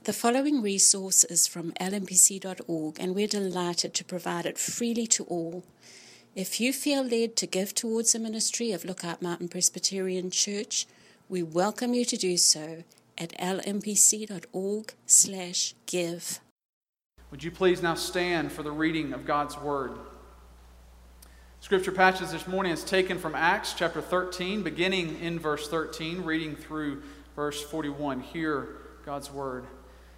The following resource is from lmpc.org, and we're delighted to provide it freely to all. If you feel led to give towards the ministry of Lookout Mountain Presbyterian Church, we welcome you to do so at lmpc.org/give. Would you please now stand for the reading of God's Word? Scripture passage this morning is taken from Acts chapter 13, beginning in verse 13, reading through verse 41. Hear God's Word.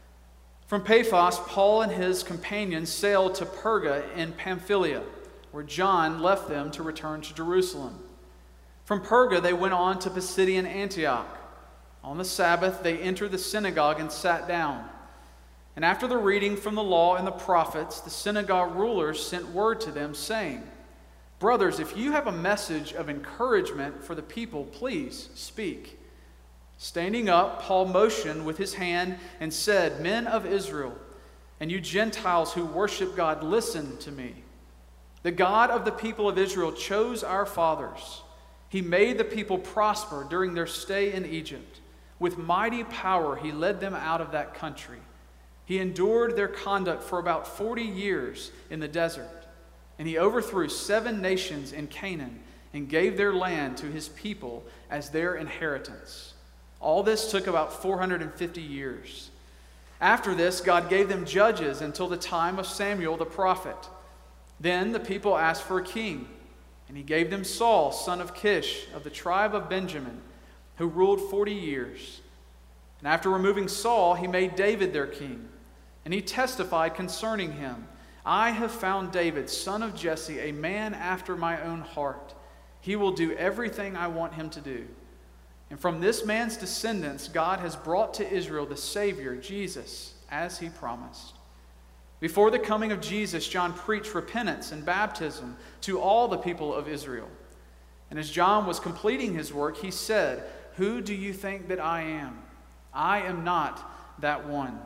From Paphos, Paul and his companions sailed to Perga in Pamphylia, where John left them to return to Jerusalem. From Perga they went on to Pisidian Antioch. On the Sabbath they entered the synagogue and sat down. And after the reading from the law and the prophets, the synagogue rulers sent word to them, saying, "Brothers, if you have a message of encouragement for the people, please speak." Standing up, Paul motioned with his hand and said, "Men of Israel, and you Gentiles who worship God, listen to me. The God of the people of Israel chose our fathers. He made the people prosper during their stay in Egypt. With mighty power he led them out of that country. He endured their conduct for about 40 years in the desert. And he overthrew 7 nations in Canaan and gave their land to his people as their inheritance. All this took about 450 years. After this, God gave them judges until the time of Samuel the prophet. Then the people asked for a king, and he gave them Saul, son of Kish, of the tribe of Benjamin, who ruled 40 years. And after removing Saul, he made David their king, and he testified concerning him, "I have found David, son of Jesse, a man after my own heart. He will do everything I want him to do." And from this man's descendants, God has brought to Israel the Savior, Jesus, as he promised. Before the coming of Jesus, John preached repentance and baptism to all the people of Israel. And as John was completing his work, he said, "Who do you think that I am? I am not that one.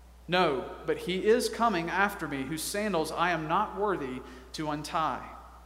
No, but he is coming after me, whose sandals I am not worthy to untie."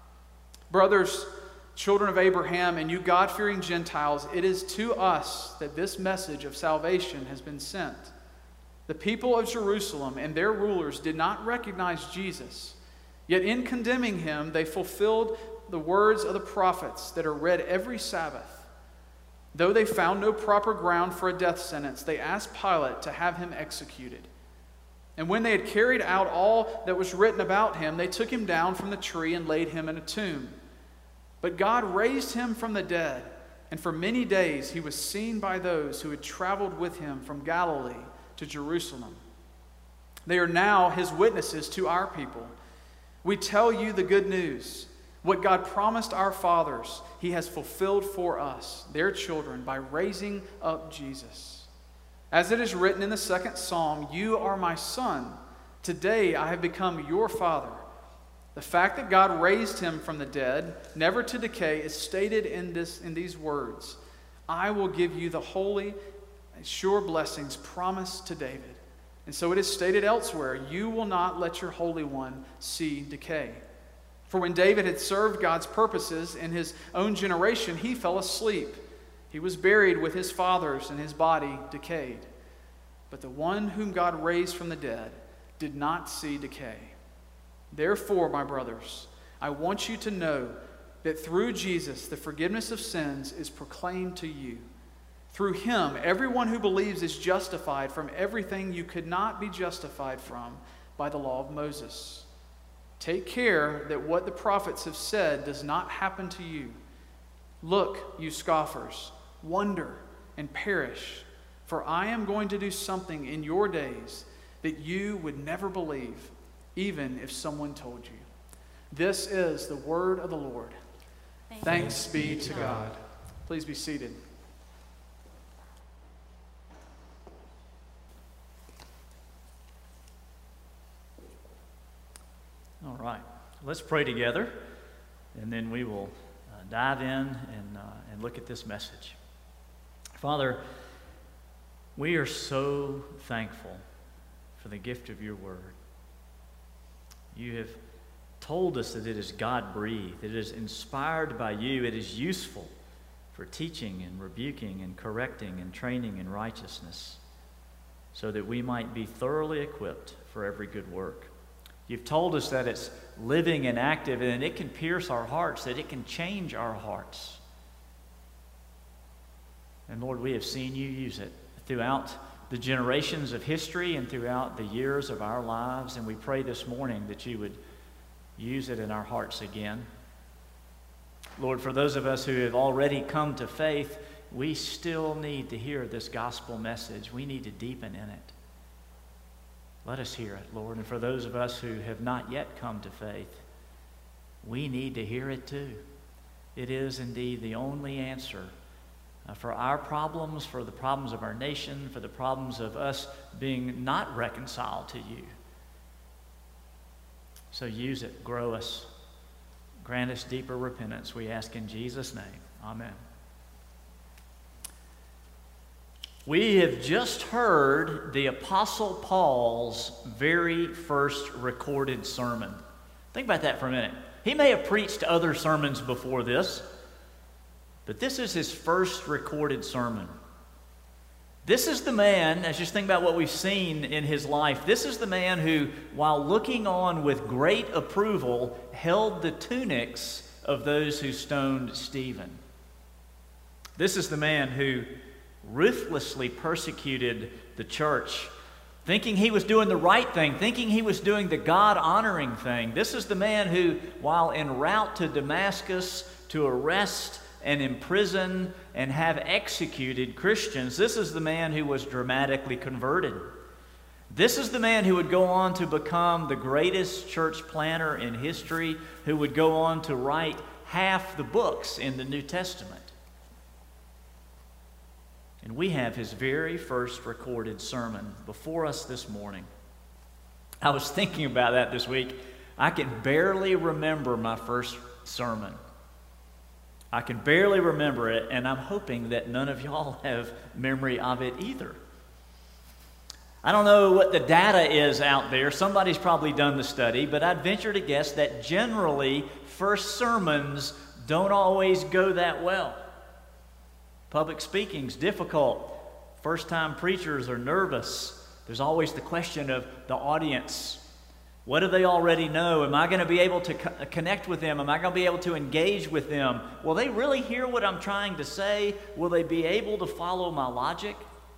Brothers, children of Abraham, and you God-fearing Gentiles, it is to us that this message of salvation has been sent. The people of Jerusalem and their rulers did not recognize Jesus, yet in condemning him, they fulfilled the words of the prophets that are read every Sabbath. Though they found no proper ground for a death sentence, they asked Pilate to have him executed. And when they had carried out all that was written about him, they took him down from the tree and laid him in a tomb. But God raised him from the dead, and for many days he was seen by those who had traveled with him from Galilee to Jerusalem. They are now his witnesses to our people. We tell you the good news. What God promised our fathers, he has fulfilled for us, their children, by raising up Jesus. As it is written in the 2nd Psalm, "You are my son. Today I have become your father." The fact that God raised him from the dead, never to decay, is stated in these words, "I will give you the holy and sure blessings promised to David." And so it is stated elsewhere, "You will not let your Holy One see decay." For when David had served God's purposes in his own generation, he fell asleep. He was buried with his fathers, and his body decayed. But the one whom God raised from the dead did not see decay. Therefore, my brothers, I want you to know that through Jesus the forgiveness of sins is proclaimed to you. Through him, everyone who believes is justified from everything you could not be justified from by the law of Moses. Take care that what the prophets have said does not happen to you. Look, you scoffers, wonder and perish, for I am going to do something in your days that you would never believe, even if someone told you. This is the word of the Lord. Thanks be to God. Please be seated. All right, let's pray together, and then we will dive in and look at this message. Father, we are so thankful for the gift of your word. You have told us that it is God-breathed, it is inspired by you, it is useful for teaching and rebuking and correcting and training in righteousness. so that we might be thoroughly equipped for every good work. You've told us that it's living and active, and it can pierce our hearts, that it can change our hearts. And Lord, we have seen you use it throughout the generations of history and throughout the years of our lives, and we pray this morning that you would use it in our hearts again. Lord, for those of us who have already come to faith, we still need to hear this gospel message. We need to deepen in it. Let us hear it, Lord. And for those of us who have not yet come to faith, we need to hear it too. It is indeed the only answer for our problems, for the problems of our nation, for the problems of us being not reconciled to you. So use it, grow us, grant us deeper repentance, we ask in Jesus' name. Amen. We have just heard the Apostle Paul's very first recorded sermon. Think about that for a minute. He may have preached other sermons before this, but this is his first recorded sermon. This is the man, as you think about what we've seen in his life, this is the man who, while looking on with great approval, held the tunics of those who stoned Stephen. This is the man who ruthlessly persecuted the church, thinking he was doing the right thing, thinking he was doing the God-honoring thing. This is the man who, while en route to Damascus to arrest and imprison and have executed Christians, this is the man who was dramatically converted. This is the man who would go on to become the greatest church planter in history, who would go on to write half the books in the New Testament. And we have his very first recorded sermon before us this morning. I was thinking about that this week. I can barely remember my first sermon. I can barely remember it, and I'm hoping that none of y'all have memory of it either. I don't know what the data is out there. Somebody's probably done the study, but I'd venture to guess that generally first sermons don't always go that well. Public speaking's difficult. First-time preachers are nervous. There's always the question of the audience. What do they already know? Am I going to be able to connect with them? Am I going to be able to engage with them? Will they really hear what I'm trying to say? Will they be able to follow my logic?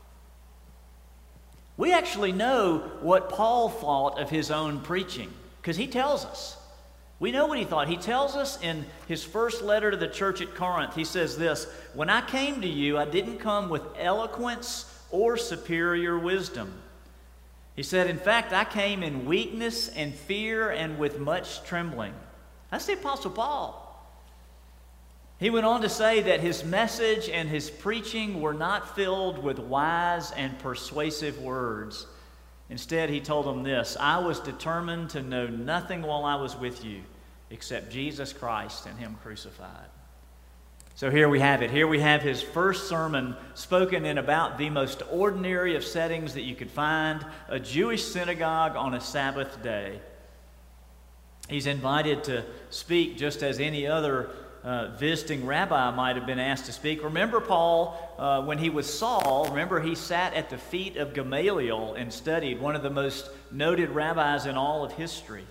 We actually know what Paul thought of his own preaching, because he tells us. We know what he thought. He tells us in his first letter to the church at Corinth, he says this, "When I came to you, I didn't come with eloquence or superior wisdom." He said, "In fact, I came in weakness and fear and with much trembling." That's the Apostle Paul. He went on to say that his message and his preaching were not filled with wise and persuasive words. Instead, he told them this, "I was determined to know nothing while I was with you except Jesus Christ and him crucified." So here we have it. Here we have his first sermon spoken in about the most ordinary of settings that you could find, a Jewish synagogue on a Sabbath day. He's invited to speak just as any other visiting rabbi might have been asked to speak. Remember Paul, when he was Saul, remember he sat at the feet of Gamaliel and studied, one of the most noted rabbis in all of history.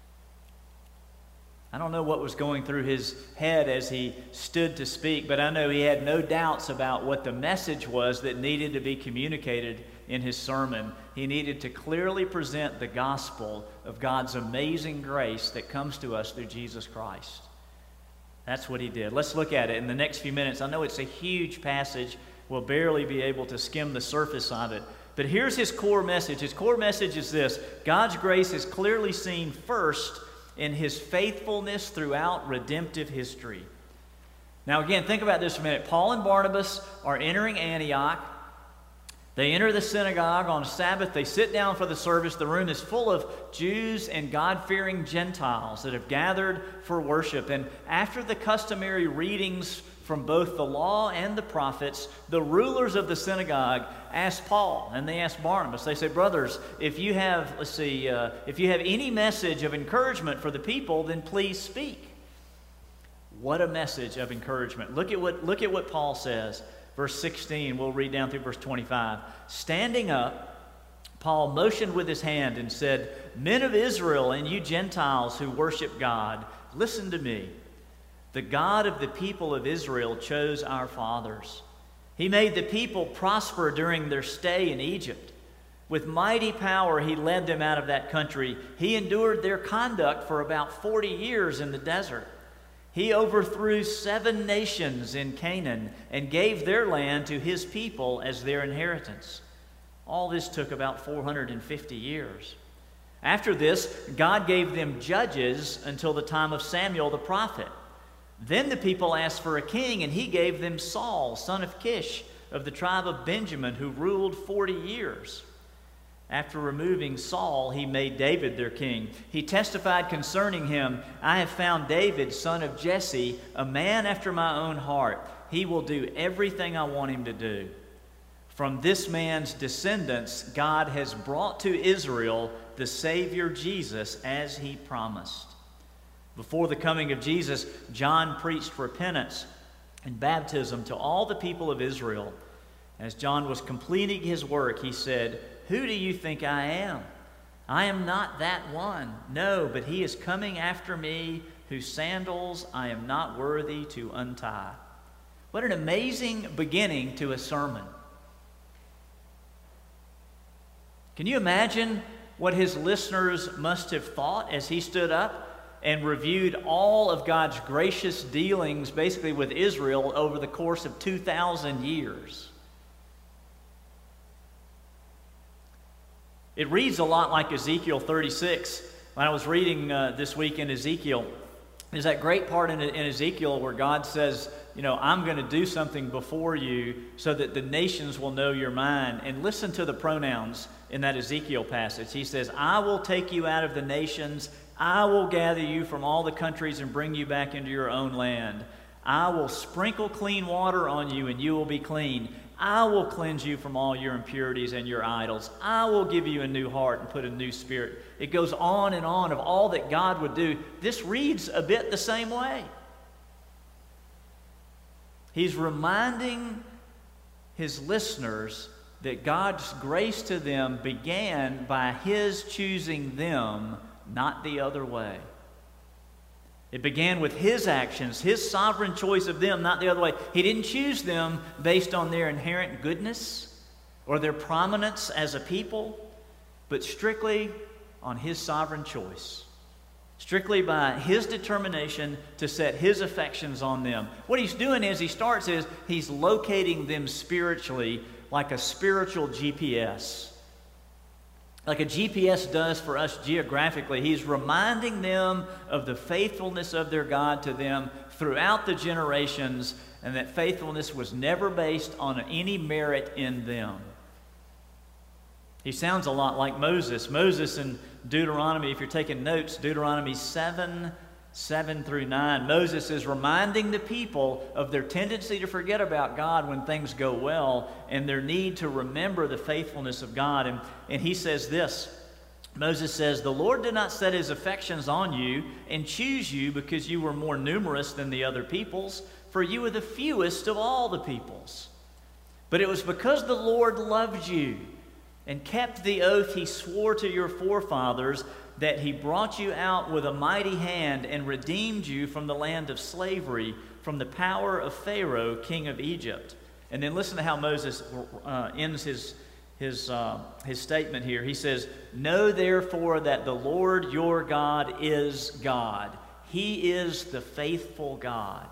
I don't know what was going through his head as he stood to speak, but I know he had no doubts about what the message was that needed to be communicated in his sermon. He needed to clearly present the gospel of God's amazing grace that comes to us through Jesus Christ. That's what he did. Let's look at it in the next few minutes. I know it's a huge passage. We'll barely be able to skim the surface of it. But here's his core message. His core message is this: God's grace is clearly seen first in his faithfulness throughout redemptive history. Now again, think about this for a minute. Paul and Barnabas are entering Antioch. They enter the synagogue on Sabbath. They sit down for the service. The room is full of Jews and God-fearing Gentiles that have gathered for worship. And after the customary readings from both the law and the prophets, the rulers of the synagogue asked Paul and they asked Barnabas. They said, "Brothers, if you have, if you have any message of encouragement for the people, then please speak." What a message of encouragement! Look at what Paul says. Verse 16, we'll read down through verse 25. "Standing up, Paul motioned with his hand and said, "Men of Israel and you Gentiles who worship God, listen to me. The God of the people of Israel chose our fathers. He made the people prosper during their stay in Egypt. With mighty power he led them out of that country. He endured their conduct for about 40 years in the desert. He overthrew 7 nations in Canaan and gave their land to his people as their inheritance. All this took about 450 years. After this, God gave them judges until the time of Samuel the prophet. Then the people asked for a king, and he gave them Saul, son of Kish, of the tribe of Benjamin, who ruled 40 years. After removing Saul, he made David their king. He testified concerning him, 'I have found David, son of Jesse, a man after my own heart. He will do everything I want him to do.' From this man's descendants, God has brought to Israel the Savior Jesus, as he promised." Before the coming of Jesus, John preached repentance and baptism to all the people of Israel. As John was completing his work, he said, "Who do you think I am? I am not that one. No, but he is coming after me, whose sandals I am not worthy to untie." What an amazing beginning to a sermon. Can you imagine what his listeners must have thought as he stood up and reviewed all of God's gracious dealings basically with Israel over the course of 2,000 years? It reads a lot like Ezekiel 36. When I was reading this week in Ezekiel, there's that great part in Ezekiel where God says, I'm going to do something before you so that the nations will know you're mine. And listen to the pronouns in that Ezekiel passage. He says, "I will take you out of the nations. I will gather you from all the countries and bring you back into your own land. I will sprinkle clean water on you and you will be clean. I will cleanse you from all your impurities and your idols. I will give you a new heart and put a new spirit." It goes on and on of all that God would do. This reads a bit the same way. He's reminding his listeners that God's grace to them began by his choosing them, not the other way. It began with his actions, his sovereign choice of them, not the other way. He didn't choose them based on their inherent goodness or their prominence as a people, but strictly on his sovereign choice. Strictly by his determination to set his affections on them. What he's doing is he's locating them spiritually like a spiritual GPS. Like a GPS does for us geographically. He's reminding them of the faithfulness of their God to them throughout the generations, and that faithfulness was never based on any merit in them. He sounds a lot like Moses. Moses in Deuteronomy, if you're taking notes, Deuteronomy 7 through 9. Moses is reminding the people of their tendency to forget about God when things go well and their need to remember the faithfulness of God. And he says this. Moses says, "The Lord did not set his affections on you and choose you because you were more numerous than the other peoples, for you were the fewest of all the peoples. But it was because the Lord loved you and kept the oath he swore to your forefathers that he brought you out with a mighty hand and redeemed you from the land of slavery, from the power of Pharaoh, king of Egypt." And then listen to how Moses ends his statement here. He says, "Know therefore that the Lord your God is God. He is the faithful God."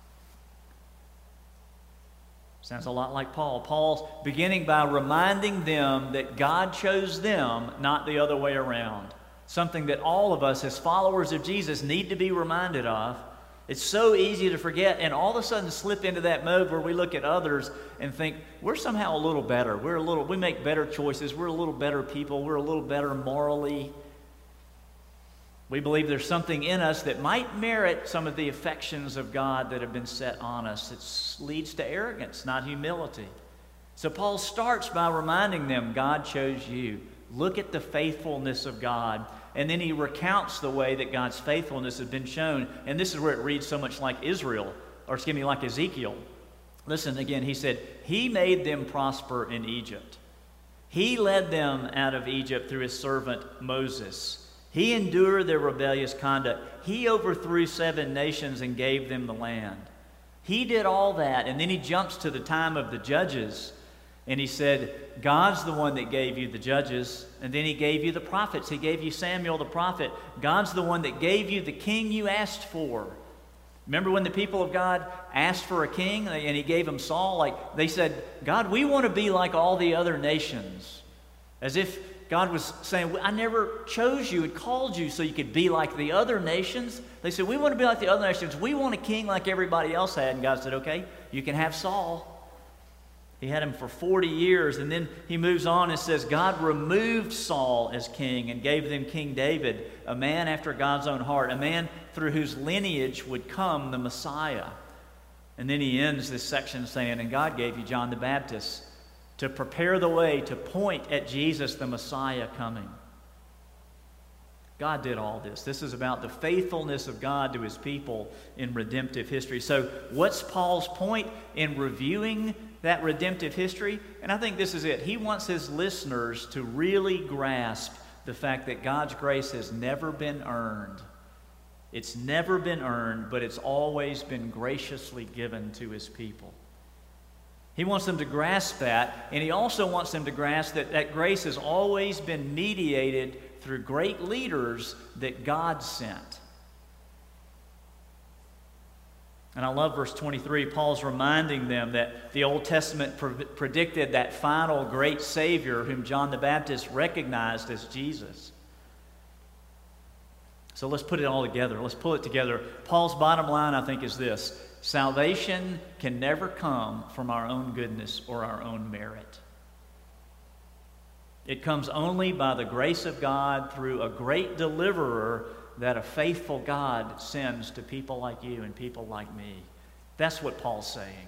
Sounds a lot like Paul. Paul's beginning by reminding them that God chose them, not the other way around. Something that all of us as followers of Jesus need to be reminded of. It's so easy to forget and all of a sudden slip into that mode where we look at others and think we're somehow a little better. We make better choices. We're a little better people. We're a little better morally. We believe there's something in us that might merit some of the affections of God that have been set on us. It leads to arrogance, not humility. So Paul starts by reminding them, God chose you. Look at the faithfulness of God. And then he recounts the way that God's faithfulness has been shown. And this is where it reads so much like like Ezekiel. Listen again, he said, he made them prosper in Egypt. He led them out of Egypt through his servant Moses. He endured their rebellious conduct. He overthrew 7 nations and gave them the land. He did all that, and then he jumps to the time of the judges, and he said, God's the one that gave you the judges, and then he gave you the prophets. He gave you Samuel the prophet. God's the one that gave you the king you asked for. Remember when the people of God asked for a king, and he gave them Saul? Like, they said, God, we want to be like all the other nations. As if God was saying, I never chose you and called you so you could be like the other nations. They said, we want to be like the other nations. We want a king like everybody else had. And God said, okay, you can have Saul. He had him for 40 years. And then he moves on and says, God removed Saul as king and gave them King David, a man after God's own heart, a man through whose lineage would come the Messiah. And then he ends this section saying, and God gave you John the Baptist to prepare the way, to point at Jesus, the Messiah, coming. God did all this. This is about the faithfulness of God to his people in redemptive history. So what's Paul's point in reviewing that redemptive history? And I think this is it. He wants his listeners to really grasp the fact that God's grace has never been earned. It's never been earned, but it's always been graciously given to his people. He wants them to grasp that, and he also wants them to grasp that that grace has always been mediated through great leaders that God sent. And I love verse 23. Paul's reminding them that the Old Testament predicted that final great Savior whom John the Baptist recognized as Jesus. So let's put it all together. Let's pull it together. Paul's bottom line, I think, is this. Salvation can never come from our own goodness or our own merit. It comes only by the grace of God through a great deliverer that a faithful God sends to people like you and people like me. That's what Paul's saying.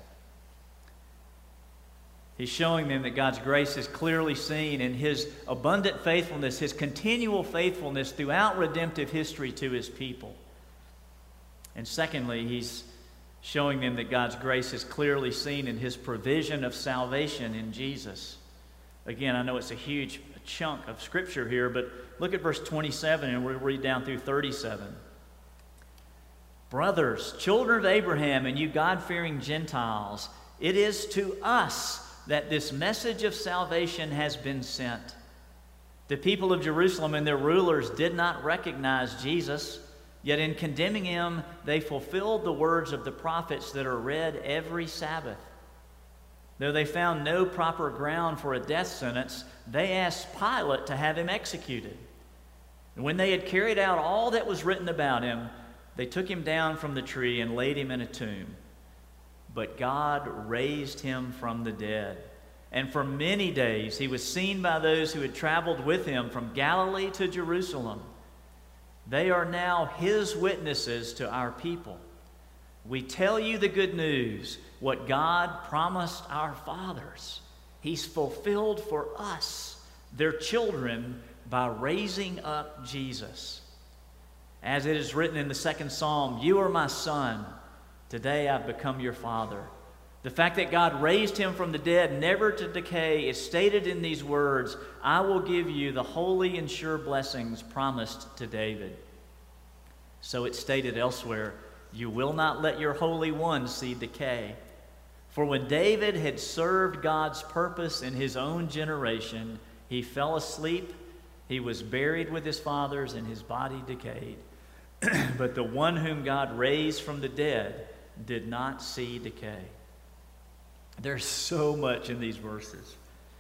He's showing them that God's grace is clearly seen in his abundant faithfulness, his continual faithfulness throughout redemptive history to his people. And secondly, he's showing them that God's grace is clearly seen in his provision of salvation in Jesus. Again, I know it's a huge chunk of Scripture here, but look at verse 27, and we'll read down through 37. Brothers, children of Abraham, and you God-fearing Gentiles, it is to us that this message of salvation has been sent. The people of Jerusalem and their rulers did not recognize Jesus, yet in condemning him, they fulfilled the words of the prophets that are read every Sabbath. Though they found no proper ground for a death sentence, they asked Pilate to have him executed. And when they had carried out all that was written about him, they took him down from the tree and laid him in a tomb. But God raised him from the dead. And for many days he was seen by those who had traveled with him from Galilee to Jerusalem. They are now his witnesses to our people. We tell you the good news, what God promised our fathers. He's fulfilled for us, their children, by raising up Jesus. As it is written in the 2nd Psalm, you are my son. Today I've become your father. The fact that God raised him from the dead, never to decay, is stated in these words, I will give you the holy and sure blessings promised to David. So it's stated elsewhere, you will not let your Holy One see decay. For when David had served God's purpose in his own generation, he fell asleep, he was buried with his fathers, and his body decayed. But the one whom God raised from the dead did not see decay. There's so much in these verses.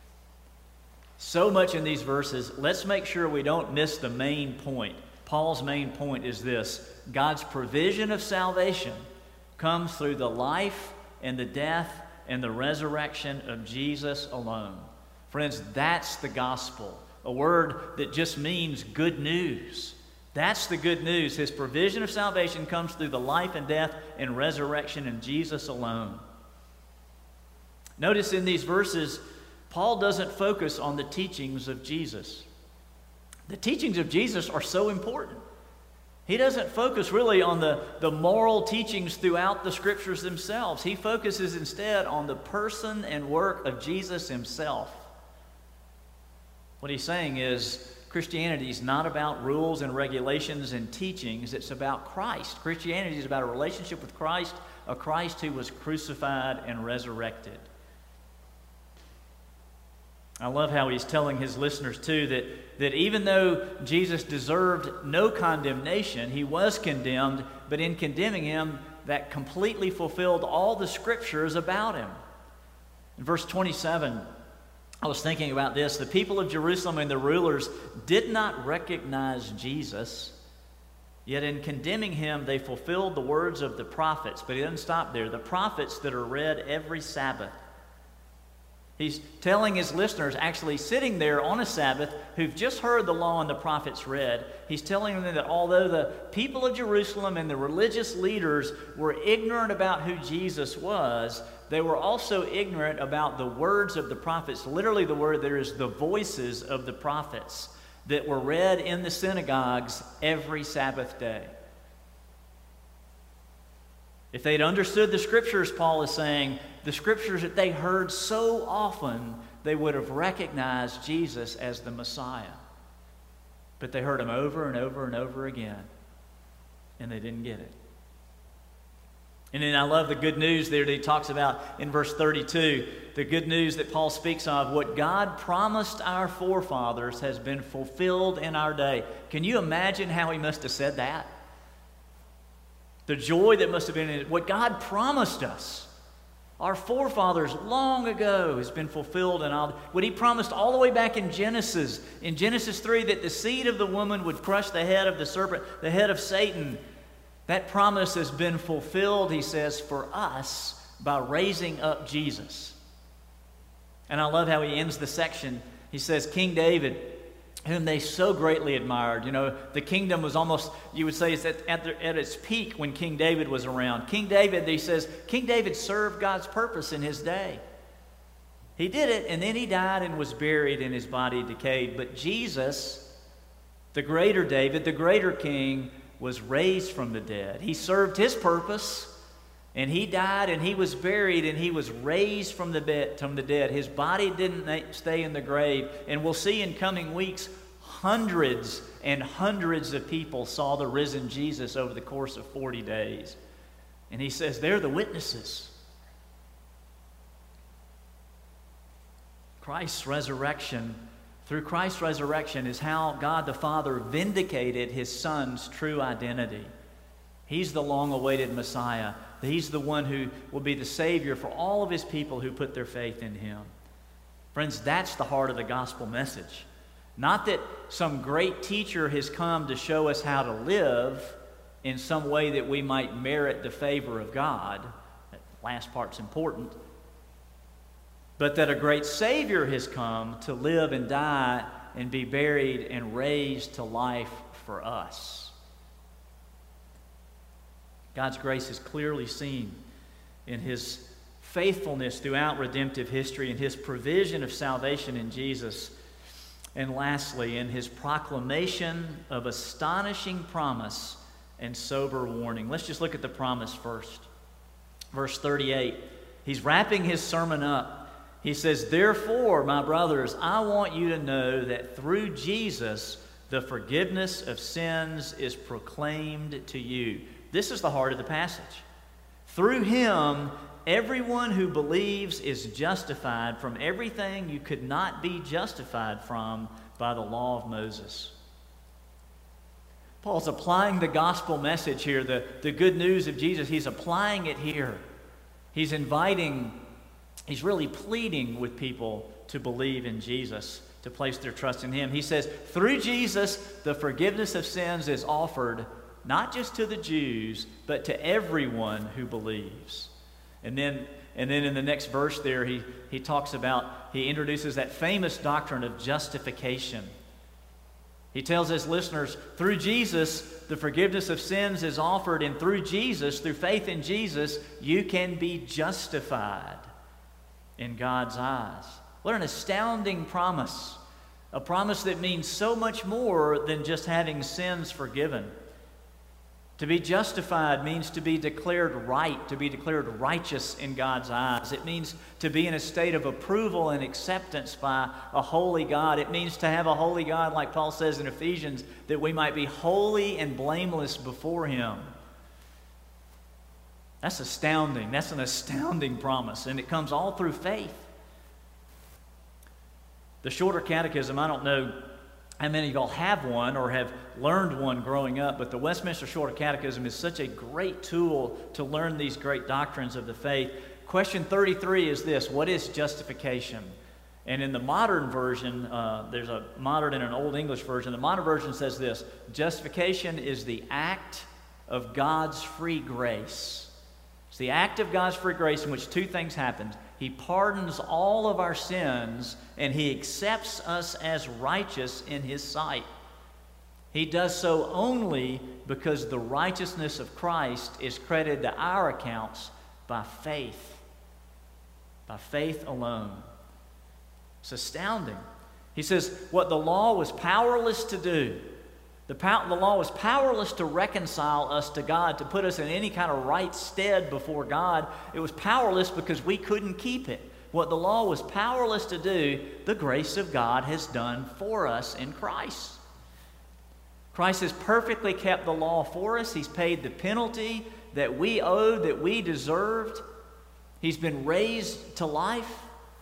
So much in these verses. Let's make sure we don't miss the main point. Paul's main point is this. God's provision of salvation comes through the life and the death and the resurrection of Jesus alone. Friends, that's the gospel. A word that just means good news. That's the good news. His provision of salvation comes through the life and death and resurrection in Jesus alone. Notice in these verses, Paul doesn't focus on the teachings of Jesus. The teachings of Jesus are so important. He doesn't focus really on the moral teachings throughout the Scriptures themselves. He focuses instead on the person and work of Jesus himself. What he's saying is Christianity is not about rules and regulations and teachings. It's about Christ. Christianity is about a relationship with Christ, a Christ who was crucified and resurrected. I love how he's telling his listeners, too, that even though Jesus deserved no condemnation, he was condemned, but in condemning him, that completely fulfilled all the scriptures about him. In verse 27, I was thinking about this. The people of Jerusalem and the rulers did not recognize Jesus, yet in condemning him, they fulfilled the words of the prophets. But he doesn't stop there. The prophets that are read every Sabbath. He's telling his listeners, actually sitting there on a Sabbath, who've just heard the law and the prophets read, he's telling them that although the people of Jerusalem and the religious leaders were ignorant about who Jesus was, they were also ignorant about the words of the prophets. Literally, the word there is the voices of the prophets that were read in the synagogues every Sabbath day. If they'd understood the scriptures, Paul is saying, the scriptures that they heard so often, they would have recognized Jesus as the Messiah. But they heard him over and over and over again, and they didn't get it. And then I love the good news there that he talks about in verse 32. The good news that Paul speaks of, what God promised our forefathers has been fulfilled in our day. Can you imagine how he must have said that? The joy that must have been in it. What God promised us, our forefathers long ago, has been fulfilled in all. What he promised all the way back in Genesis 3, that the seed of the woman would crush the head of the serpent, the head of Satan. That promise has been fulfilled, he says, for us by raising up Jesus. And I love how he ends the section. He says, King David, whom they so greatly admired. You know, the kingdom was almost, you would say, it's at its peak when King David was around. King David, he says, King David served God's purpose in his day. He did it, and then he died and was buried, and his body decayed. But Jesus, the greater David, the greater king, was raised from the dead. He served his purpose, and he died, and he was buried, and he was raised from the dead. His body didn't stay in the grave. And we'll see in coming weeks, hundreds and hundreds of people saw the risen Jesus over the course of 40 days. And he says, they're the witnesses. Christ's resurrection, through Christ's resurrection, is how God the Father vindicated his Son's true identity. He's the long-awaited Messiah. He's the one who will be the Savior for all of his people who put their faith in him. Friends, that's the heart of the gospel message. Not that some great teacher has come to show us how to live in some way that we might merit the favor of God. That last part's important. But that a great Savior has come to live and die and be buried and raised to life for us. God's grace is clearly seen in his faithfulness throughout redemptive history and his provision of salvation in Jesus. And lastly, in his proclamation of astonishing promise and sober warning. Let's just look at the promise first. Verse 38, he's wrapping his sermon up. He says, therefore, my brothers, I want you to know that through Jesus, the forgiveness of sins is proclaimed to you. This is the heart of the passage. Through him, everyone who believes is justified from everything you could not be justified from by the law of Moses. Paul's applying the gospel message here, the good news of Jesus. He's applying it here. He's really pleading with people to believe in Jesus, to place their trust in him. He says, through Jesus, the forgiveness of sins is offered not just to the Jews, but to everyone who believes. And then in the next verse there, he introduces that famous doctrine of justification. He tells his listeners, through Jesus, the forgiveness of sins is offered, and through Jesus, through faith in Jesus, you can be justified in God's eyes. What an astounding promise. A promise that means so much more than just having sins forgiven. To be justified means to be declared right, to be declared righteous in God's eyes. It means to be in a state of approval and acceptance by a holy God. It means to have a holy God, like Paul says in Ephesians, that we might be holy and blameless before Him. That's astounding. That's an astounding promise, and it comes all through faith. The Shorter Catechism, I don't know how many of y'all have one or have learned one growing up, but the Westminster Shorter Catechism is such a great tool to learn these great doctrines of the faith. Question 33 is this: what is justification? And in the modern version, there's a modern and an Old English version. The modern version says this: justification is the act of God's free grace. It's the act of God's free grace in which two things happen. He pardons all of our sins, and He accepts us as righteous in His sight. He does so only because the righteousness of Christ is credited to our accounts by faith. By faith alone. It's astounding. He says what the law was powerless to do. The law was powerless to reconcile us to God, to put us in any kind of right stead before God. It was powerless because we couldn't keep it. What the law was powerless to do, the grace of God has done for us in Christ. Christ has perfectly kept the law for us. He's paid the penalty that we owed, that we deserved. He's been raised to life.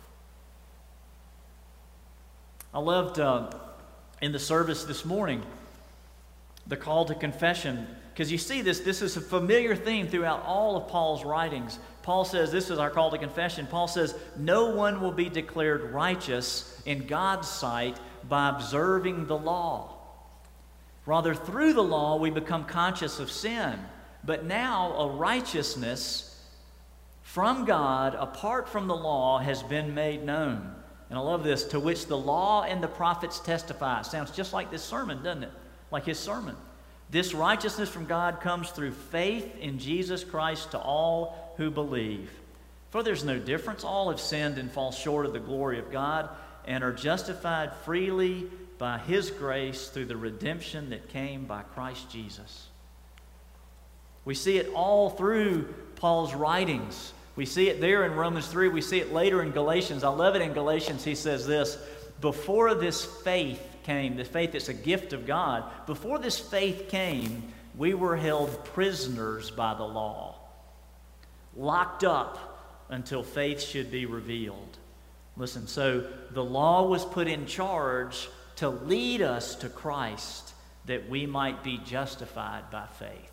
I loved in the service this morning the call to confession, because you see this is a familiar theme throughout all of Paul's writings. Paul says this is our call to confession. Paul says no one will be declared righteous in God's sight by observing the law. Rather, through the law we become conscious of sin. But now a righteousness from God apart from the law has been made known. And I love this: to which the law and the prophets testify. Sounds just like this sermon, doesn't it? Like his sermon. This righteousness from God comes through faith in Jesus Christ to all who believe. For there's no difference. All have sinned and fall short of the glory of God and are justified freely by His grace through the redemption that came by Christ Jesus. We see it all through Paul's writings. We see it there in Romans 3. We see it later in Galatians. I love it in Galatians. He says this: before this faith came, the faith that's a gift of God, before this faith came, we were held prisoners by the law, locked up until faith should be revealed. Listen, so the law was put in charge to lead us to Christ that we might be justified by faith.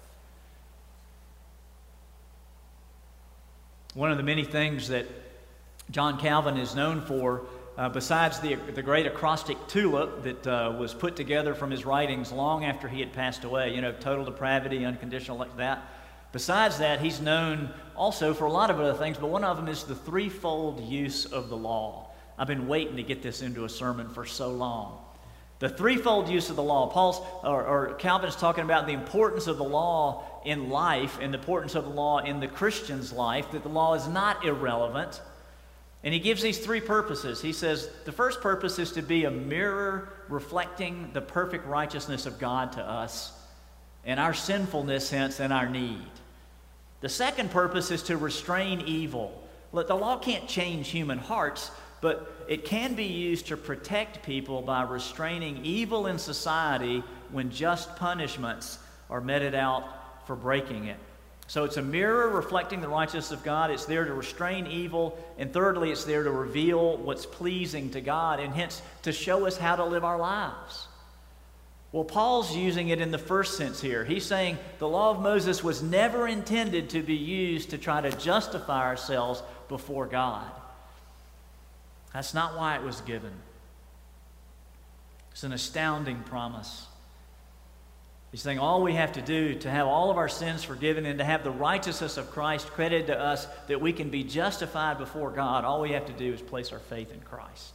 One of the many things that John Calvin is known for, besides the great acrostic tulip that was put together from his writings long after he had passed away, total depravity, unconditional, like that. Besides that, he's known also for a lot of other things, but one of them is the threefold use of the law. I've been waiting to get this into a sermon for so long. The threefold use of the law. Calvin's talking about the importance of the law in life and the importance of the law in the Christian's life, that the law is not irrelevant. And he gives these three purposes. He says the first purpose is to be a mirror reflecting the perfect righteousness of God to us and our sinfulness, hence, and our need. The second purpose is to restrain evil. Look, the law can't change human hearts, but it can be used to protect people by restraining evil in society when just punishments are meted out for breaking it. So it's a mirror reflecting the righteousness of God. It's there to restrain evil. And thirdly, it's there to reveal what's pleasing to God and hence to show us how to live our lives. Well, Paul's using it in the first sense here. He's saying the law of Moses was never intended to be used to try to justify ourselves before God. That's not why it was given. It's an astounding promise. He's saying all we have to do to have all of our sins forgiven and to have the righteousness of Christ credited to us, that we can be justified before God, all we have to do is place our faith in Christ.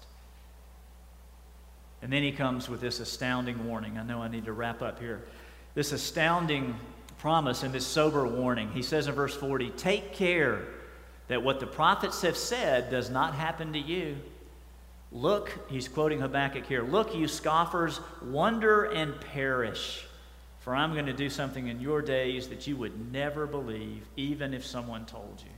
And then he comes with this astounding warning. I know I need to wrap up here. This astounding promise and this sober warning. He says in verse 40, take care that what the prophets have said does not happen to you. Look, he's quoting Habakkuk here, look, you scoffers, wonder and perish. For I'm going to do something in your days that you would never believe, even if someone told you.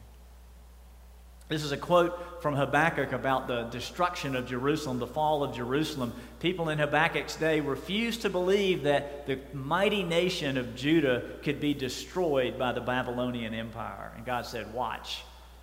This is a quote from Habakkuk about the destruction of Jerusalem, the fall of Jerusalem. People in Habakkuk's day refused to believe that the mighty nation of Judah could be destroyed by the Babylonian Empire. And God said, watch.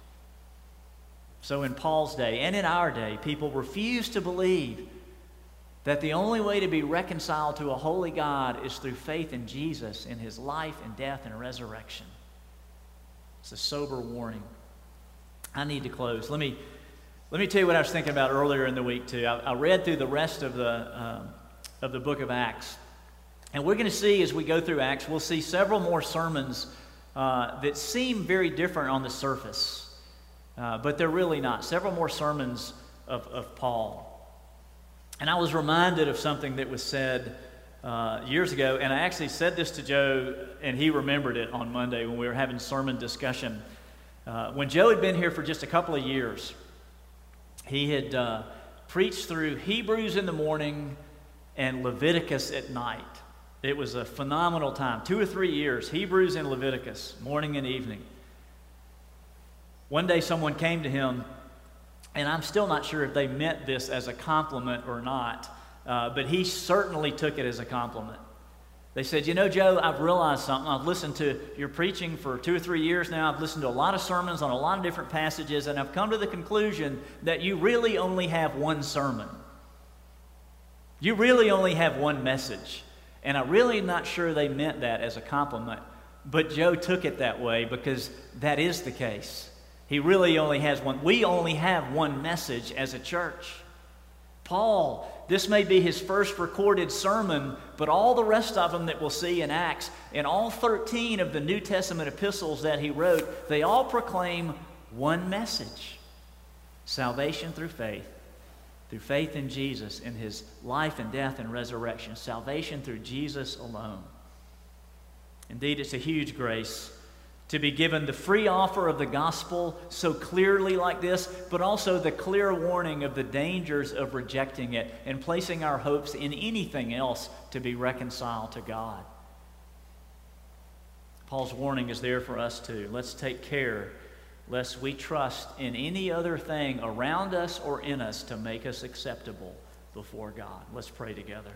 So in Paul's day and in our day, people refuse to believe that the only way to be reconciled to a holy God is through faith in Jesus, in his life and death and resurrection. It's a sober warning. I need to close. Let me tell you what I was thinking about earlier in the week too. I read through the rest of the book of Acts, and we're going to see as we go through Acts, we'll see several more sermons that seem very different on the surface, but they're really not. Several more sermons of Paul. And I was reminded of something that was said years ago, and I actually said this to Joe, and he remembered it on Monday when we were having sermon discussion. When Joe had been here for just a couple of years, he had preached through Hebrews in the morning and Leviticus at night. It was a phenomenal time. 2 or 3 years, Hebrews and Leviticus, morning and evening. One day someone came to him, and I'm still not sure if they meant this as a compliment or not, but he certainly took it as a compliment. They said, you know, Joe, I've realized something. I've listened to your preaching for 2 or 3 years now. I've listened to a lot of sermons on a lot of different passages, and I've come to the conclusion that you really only have one sermon. You really only have one message. And I'm really not sure they meant that as a compliment, but Joe took it that way because that is the case. He really only has one. We only have one message as a church. Paul, this may be his first recorded sermon, but all the rest of them that we'll see in Acts, and all 13 of the New Testament epistles that he wrote, they all proclaim one message: salvation through faith in Jesus, in his life and death and resurrection, salvation through Jesus alone. Indeed, it's a huge grace to be given the free offer of the gospel so clearly like this, but also the clear warning of the dangers of rejecting it and placing our hopes in anything else to be reconciled to God. Paul's warning is there for us too. Let's take care lest we trust in any other thing around us or in us to make us acceptable before God. Let's pray together.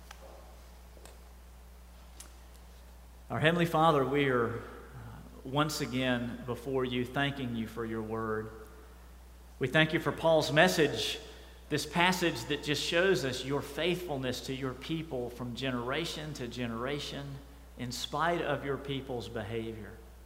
Our Heavenly Father, we are once again before you, thanking you for your word. We thank you for Paul's message, this passage that just shows us your faithfulness to your people from generation to generation, in spite of your people's behavior.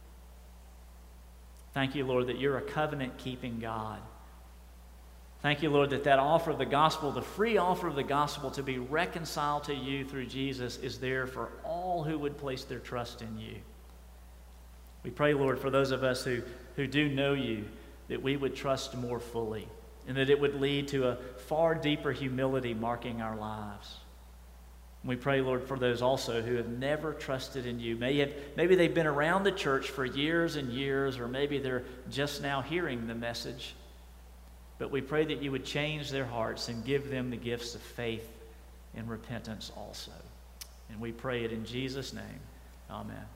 Thank you, Lord, that you're a covenant-keeping God. Thank you, Lord, that offer of the gospel, the free offer of the gospel to be reconciled to you through Jesus, is there for all who would place their trust in you. We pray, Lord, for those of us who do know you, that we would trust more fully, and that it would lead to a far deeper humility marking our lives. We pray, Lord, for those also who have never trusted in you. Maybe they've been around the church for years and years, or maybe they're just now hearing the message. But we pray that you would change their hearts and give them the gifts of faith and repentance also. And we pray it in Jesus' name. Amen.